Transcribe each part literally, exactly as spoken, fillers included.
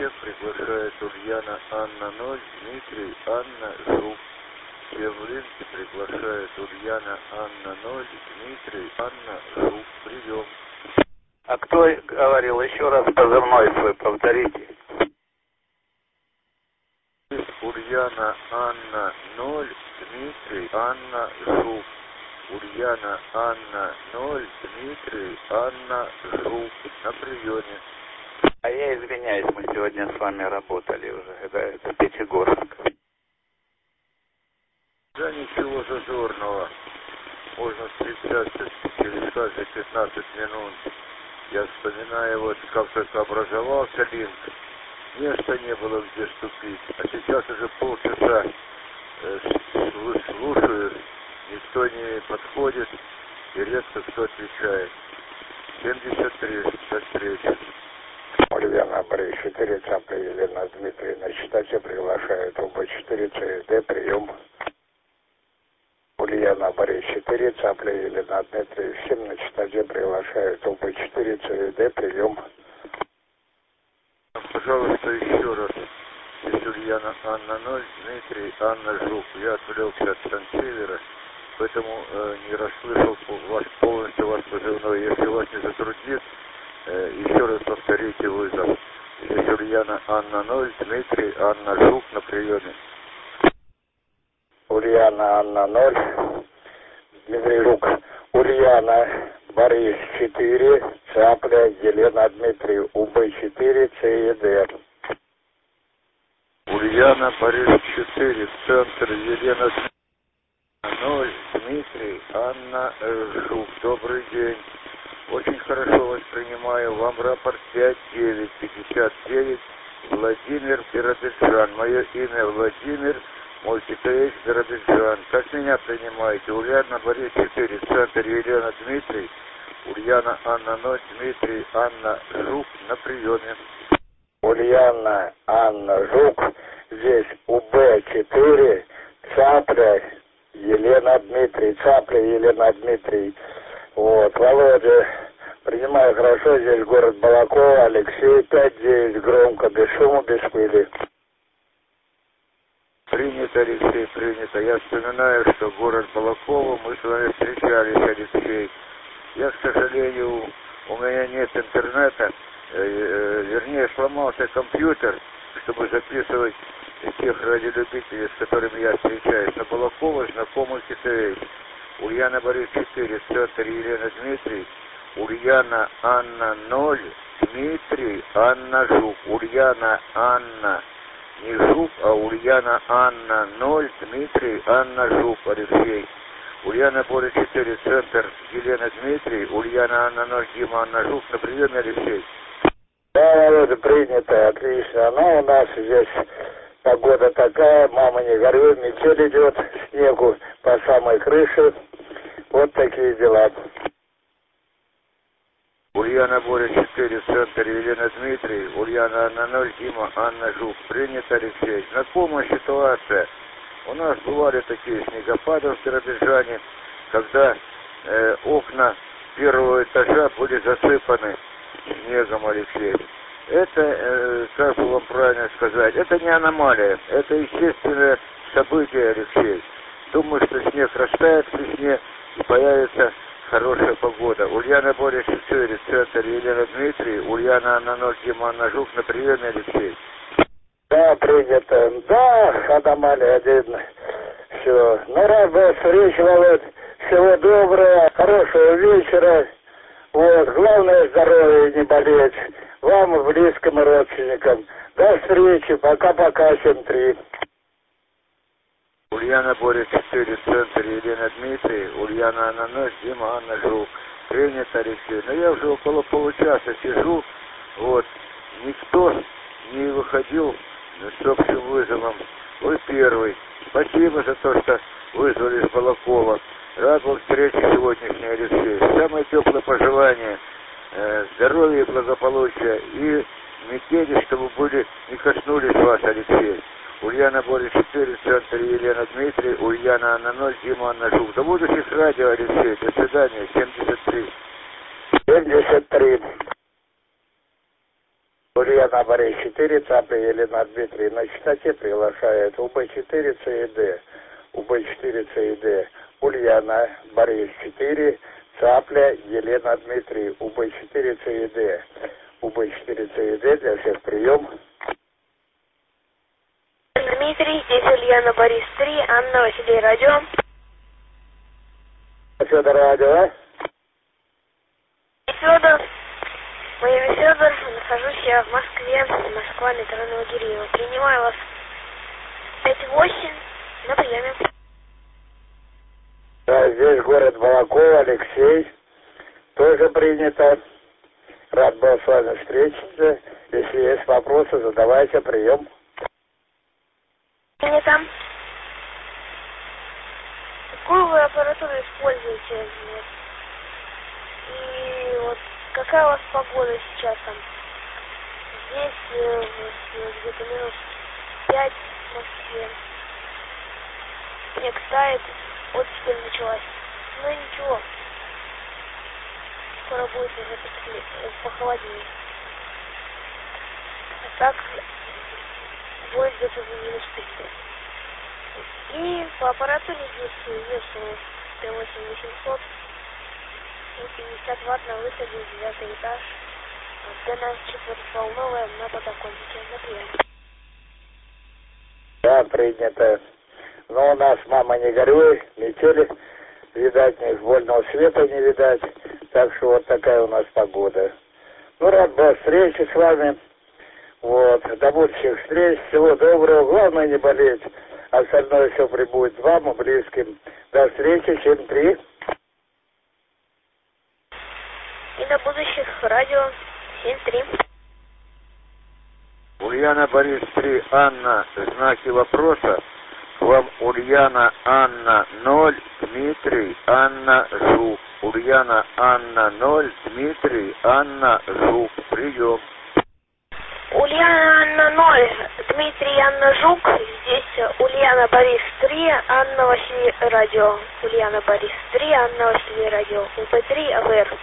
всех приглашает Ульяна Анна ноль, Дмитрий Анна Жук. Все в линке приглашает Ульяна Анна ноль, Дмитрий Анна Жук. Прием. А кто говорил? Еще раз позывной свой повторите. Ульяна Анна ноль, Дмитрий Анна Жук. Ульяна Анна ноль, Дмитрий Анна Жук. На приеме. А я извиняюсь, мы сегодня с вами работали уже. Это, это Пятигорск. Да ничего зазорного. Можно встречаться через каждые пятнадцать минут. Я вспоминаю, вот как только образовался линк, места не было где ступить. А сейчас уже полчаса э, слушаю, никто не подходит и редко кто отвечает. семьдесят три, до встречи. Ульяна Борис четыре, Цапля Елена Дмитрий на частоте приглашает ОБ четыре, ЦСД, прием. Ульяна Борис четыре, Цапля Елена Дмитрий всем на частоте приглашает ОБ четыре, ЦСД, прием. Пожалуйста, еще раз. Здесь Ульяна Анна ноль, Дмитрий Анна Жук. Я отвлекся от Сансевера, поэтому э, не расслышал вас полностью ваш позывной. Если вас не затруднит, э, еще раз повторите вызов. Здесь Ульяна Анна ноль, Дмитрий Анна Жук на приеме. Ульяна Анна ноль, Дмитрий Жук. Ульяна Борис четыре, Цапля Елена Дмитрий, УБ четыре, ЦЕД. Ульяна Борис четыре, центр Елена ноль, Дмитрий Анна Жук. Добрый день. Очень хорошо воспринимаю. Вам рапорт пять девять пятьдесят девять, Владимир Биробиджан. Мое имя Владимир, мой КТХ Биробиджан. Как меня принимаете? Ульяна Борис четыре, центр Елена Дмитрий, Ульяна Анна ноль, Дмитрий Анна Жук на приеме. Ульяна Анна Жук, здесь УБ четыре, Цапля Елена Дмитрий, Цапля Елена Дмитрий. Вот, Володя, принимаю хорошо, здесь город Балакова, Алексей пять девять, громко, без шума, без пыли. Принято, Алексей, принято. Я вспоминаю, что город Балакова, мы с вами встречались, Алексей. Я, к сожалению, у меня нет интернета, э, э, вернее, сломался компьютер, чтобы записывать тех радиолюбителей, с которыми я встречаюсь. На Балакова знакомый КТХ. Ульяна Борис четыре, центр Елена Дмитрий, Ульяна Анна ноль, Дмитрий Анна Жук. Ульяна Анна не Жук, а Ульяна Анна ноль, Дмитрий Анна Жук, Алексей. Ульяна Борис четыре, центр Елена Дмитрий, Ульяна Анна ноль, Дима Анна Жук. На приеме, Алексей. Да, Володя, принято, отлично. Но у нас здесь погода такая, мама не горюй, метель идет, снегу по самой крыше. Вот такие дела. Ульяна Борис четыре, центр Елена Дмитрий, Ульяна Анна ноль, Дима Анна Жук. Принято, Алексей. Знакомая ситуация. У нас бывали такие снегопады в Биробиджане, когда э, окна первого этажа были засыпаны снегом, Алексей. Это, э, как бы вам правильно сказать, это не аномалия, это естественное событие, Алексей. Думаю, что снег растает к весне и появится хорошая погода. Ульяна Борис четыре, центр Елена Дмитрий, Ульяна Анна ноль, Дима Анна Жук. На приеме, Алексей. Да, принято. Да, аномалия один. Все. Ну, рад был встречи, Володь. Всего доброго, хорошего вечера. Вот, главное здоровье, не болеть. Вам и близким и родственникам. До встречи. Пока-пока, семь три. Ульяна Борис четыре, центр Елена Дмитрий, Ульяна Анна ноль, Дима Анна Жук. Принято, Алексей. Но я уже около получаса сижу, вот, никто не выходил с общим вызовом. Вы первый. Спасибо за то, что вызвали с Балакова. Рад был встрече сегодняшней, Алексей. Самое теплое пожелание, э, здоровья и благополучия, и метели, чтобы были, не коснулись вас, Алексей. Ульяна Борис четыре, центр Елена Дмитрий, Ульяна Анна ноль, Дима Анна Жук. До будущих радио, Алексей. До свидания. семьдесят три. семьдесят три. Ульяна Борис четыре, Цапля Елена Дмитрий. На частоте приглашает У Б четыре Ц И Д. У Б четыре Ц И Д. Ульяна Борис четыре, Цапля Елена Дмитрий. У Б четыре Ц И Д. У Б четыре Ц И Д для всех прием. Дмитрий, здесь Ульяна Борис три, Анна Василий радио. Федор радио, а? Федор. Мое имя Федор, нахожусь я в Москве, Москва, метро Новогиреево. Принимаю вас пять восемь на приеме. Да, здесь город Балакова, Алексей. Тоже принято. Рад был с вами встретиться. Если есть вопросы, задавайте, прием. Принято. Какую вы аппаратуру используете? И вот какая у вас погода сейчас там? Здесь э, вот, где-то минус пять в Москве. Снег тает, вот теперь началась. Ну ничего. Скоро будет уже потеплее, похолоднее. А так будет где-то за минус тридцать. И по аппаратуре здесь весу Т восемь восемьсот. пятьдесят ватт на выходе, девятый этаж. Антенна четырехволновая на подоконнике. На прием. Да, принято. Но у нас, мама, не горюй, метели. Видать, ни вольного света не видать. Так что вот такая у нас погода. Ну, рад был встрече с вами. Вот. До будущих встреч. Всего доброго. Главное не болеть. Остальное все прибудет вам и близким. До встречи. семь три. И до будущих радио семь три. Ульяна Борис три, Анна, знаки вопроса. К вам Ульяна Анна ноль, Дмитрий Анна Жук. Ульяна Анна ноль, Дмитрий Анна Жук. Прием. Ульяна Анна ноль, Дмитрий Анна Жук. Здесь Ульяна Борис три, Анна Василий радио. Ульяна Борис три, Анна Василий радио. У Б три А В Р.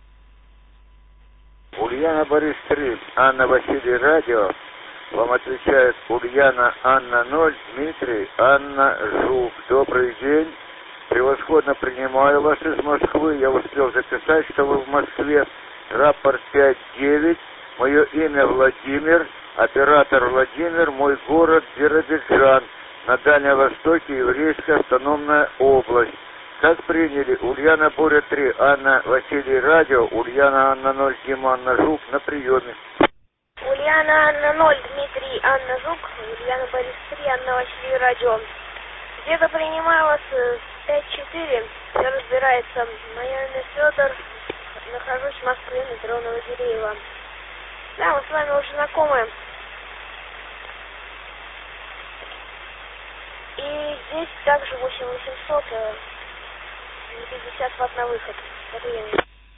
Ульяна Борис три, Анна Василий радио. Вам отвечает Ульяна Анна ноль, Дмитрий Анна Жук. Добрый день. Превосходно принимаю вас из Москвы. Я успел записать, что вы в Москве. Рапорт пять девять. Мое имя Владимир. Оператор Владимир. Мой город Биробиджан. На Дальнем Востоке, Еврейская автономная область. Как приняли? Ульяна Боря три, Анна Василий радио. Ульяна Анна ноль, Дима Анна Жук на приеме. Ульяна Анна ноль, Дмитрий Анна Жук. Ульяна Борис три, Анна Василий радио. Где-то принимаю вас пять четыре. Все разбирается. Мое имя Федор. Нахожусь в Москве, метро Новогиреево. Да, мы с вами уже знакомы. И здесь также восемь восемьсот, пятьдесят ватт на выход. Это я.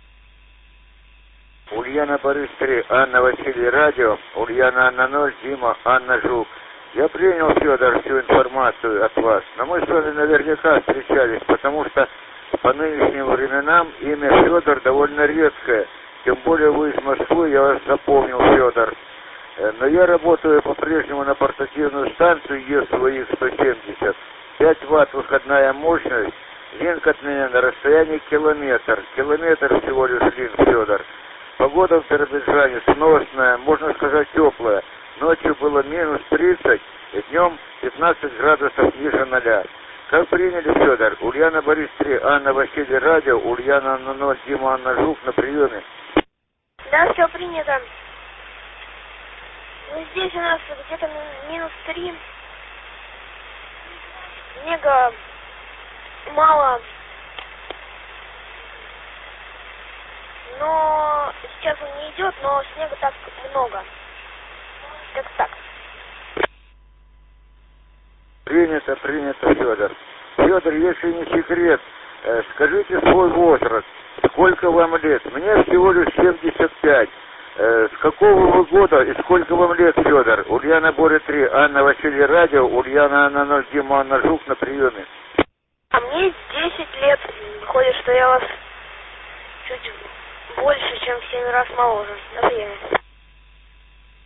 Ульяна Борис три, Анна Василий радио. Ульяна Анна ноль, Дима Анна Жук. Я принял, Федор, всю информацию от вас. Но мы с вами наверняка встречались, потому что по нынешним временам имя Федор довольно редкое. Тем более вы из Москвы, я вас запомнил, Федор. Но я работаю по-прежнему на портативную станцию Е С В Х сто семьдесят. пять ватт выходная мощность. Линк от меня на расстоянии километр. Километр всего лишь линк, Федор. Погода в Биробиджане сносная, можно сказать теплая. Ночью было минус тридцать, и днем пятнадцать градусов ниже ноля. Как приняли, Федор? Ульяна Борис три, Анна Василий радио. Ульяна Анна ноль, Дима Анна Жук на приеме. Да, все принято. Ну, здесь у нас где-то минус три. Снега мало. Но сейчас он не идет, но снега так много. Как так. Принято, принято, Федор. Федор, если не секрет, э, скажите свой возраст. Сколько вам лет? Мне всего лишь семьдесят пять. Э, с какого вы года и сколько вам лет, Федор? Ульяна Боря три, Анна Василий радио. Ульяна Анна ноль, Дима Анна Жук на приеме. А мне десять лет. Выходит, что я вас чуть больше, чем в семь раз моложе. На приеме.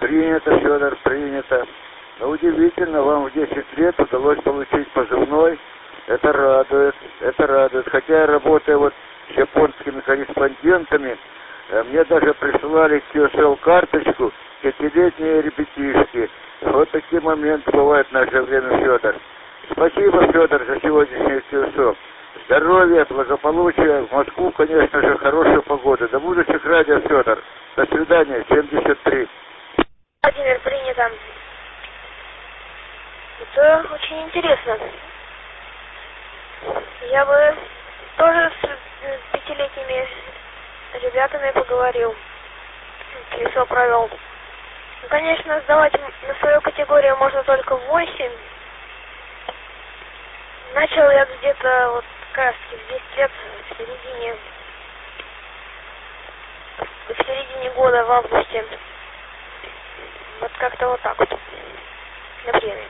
Принято, Федор, принято. Но удивительно, вам в десять лет удалось получить позывной. Это радует, это радует. Хотя я работаю вот с японскими корреспондентами, мне даже присылали кью эс эл-карточку пятилетние ребятишки. Вот такие моменты бывают в наше время, Федор. Спасибо, Федор, за сегодняшнее кью эс эл. Здоровья, благополучия. В Москву, конечно же, хорошая погода. До будущих радио, Федор. До свидания, семьдесят три. Владимир, принято. Это очень интересно. Я бы тоже с пятилетними ребятами поговорил. Колесо провел. Ну, конечно, сдавать на свою категорию можно только в восемь. Начал я где-то вот как раз в десять лет, в середине, в середине года, в августе. Вот как-то вот так вот. Например.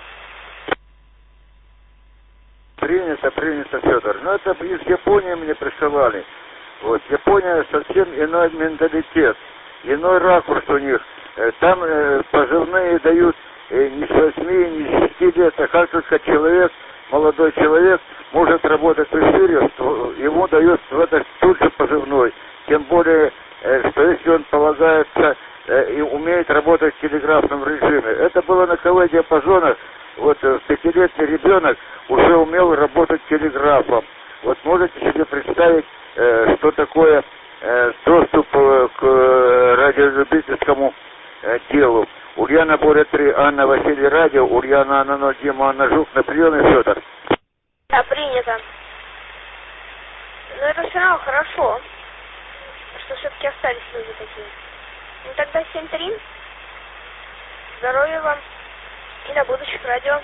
Принято, принято, Федор. Но это из Японии мне присылали. Вот, Япония совсем иной менталитет, иной ракурс у них. Там э, позывные дают э, не с восьми, не с шести лет, а как только человек, молодой человек, может работать в эфире, то ему дают в это тут же позывной. Тем более, э, что если он полагается э, и умеет работать в телеграфном режиме. Это было на КВ-диапазонах. Вот э, пятилетний ребенок уже умел работать телеграфом. Вот можете себе представить, э, что такое э, доступ э, к э, радиолюбительскому э, делу. Ульяна Боря три, Анна Василий Радио, Ульяна Анна ноль, Дима Анна Жук, на приеме, Федор. Да, принято. Но это все равно хорошо, что все-таки остались люди такие. Ну тогда семь три. Здоровья вам и до будущих радио.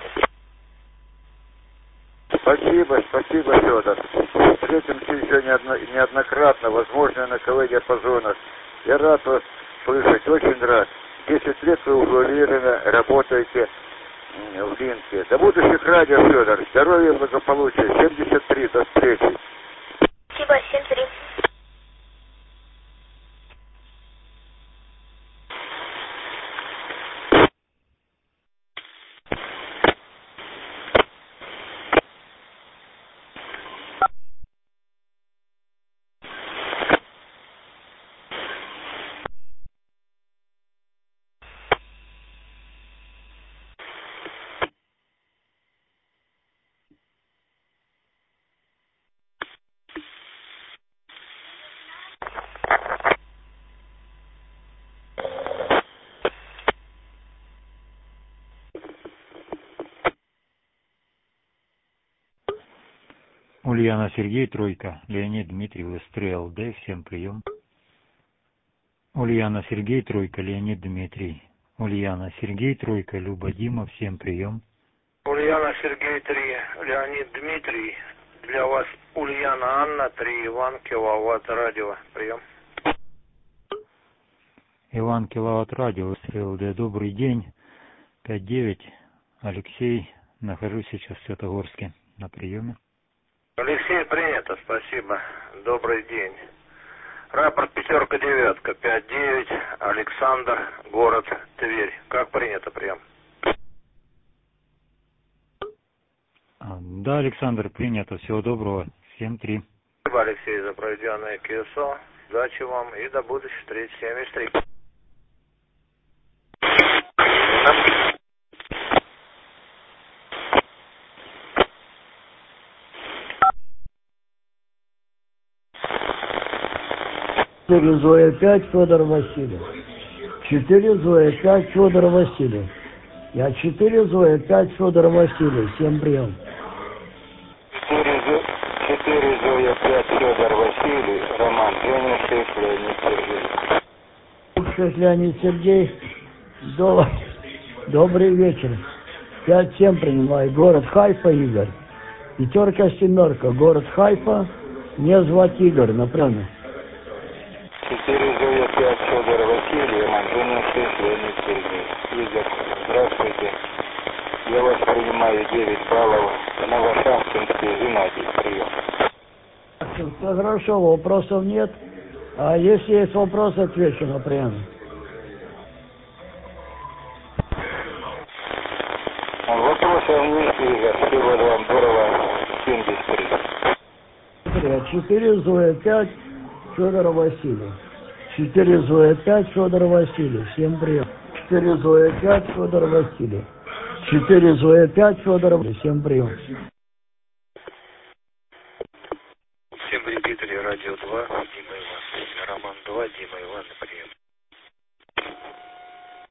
Спасибо, спасибо, Федор. Встретимся еще неодно, неоднократно, возможно, на КВ-диапазонах. Я рад вас слышать, очень рад. Десять лет вы уже уверенно работаете в Линке. До будущих радио, Федор. Здоровья и благополучия. семьдесят три, до встречи. Спасибо, семь три. Ульяна Сергей, тройка, Леонид Дмитрий, Выстрел, Д, всем прием. Ульяна Сергей, тройка, Леонид Дмитрий. Ульяна Сергей, тройка, Люба Дима, всем прием. Ульяна Сергей три, Леонид Дмитрий. Для вас Ульяна Анна три, Иван Киловатт Радио. Прием. Иван Киловатт Радио, Выстрел, Д, добрый день. пять девять, Алексей, нахожусь сейчас в Святогорске на приеме. Алексей, принято, спасибо. Добрый день. Рапорт пятерка девятка, пять девять, Александр, город Тверь. Как принято, прием? Да, Александр, принято. Всего доброго. семь три. Спасибо, Алексей, за проведенное кью эс о. Удачи вам и до будущих встреч. семьдесят три. четыре Зоя пять, Федор Васильев. четыре Зоя пять, Федор Васильев. Я четыре Зоя пять, Федор Васильев. Всем прием. четыре Зоя пять, Федор Василий, Роман Женя, шесть Леонид Сергей. шесть Леонид Сергей. До... Добрый вечер. пять семь принимаю. Город Хайфа, Игорь. Пятерка семерка. Город Хайфа. Мне звать Игорь, напрямую. четыре Зоя пять, Федор Василий, Роман Женя, шесть Леонид Сергей. Игорь, здравствуйте. Я вас принимаю девять баллов. Новошахтинский, Геннадий, прием. Все хорошо, вопросов нет. А если есть вопросы, отвечу напрямую. четыре Зоя пять Федор Василий. четыре Зоя пять Федор Василий. Всем привет. четыре Зоя пять Федор Василий. четыре Зоя пять Федор Василий. Всем привет. Всем репетиторы радио два, Дима Иван. Роман два, Дима Иван, прием.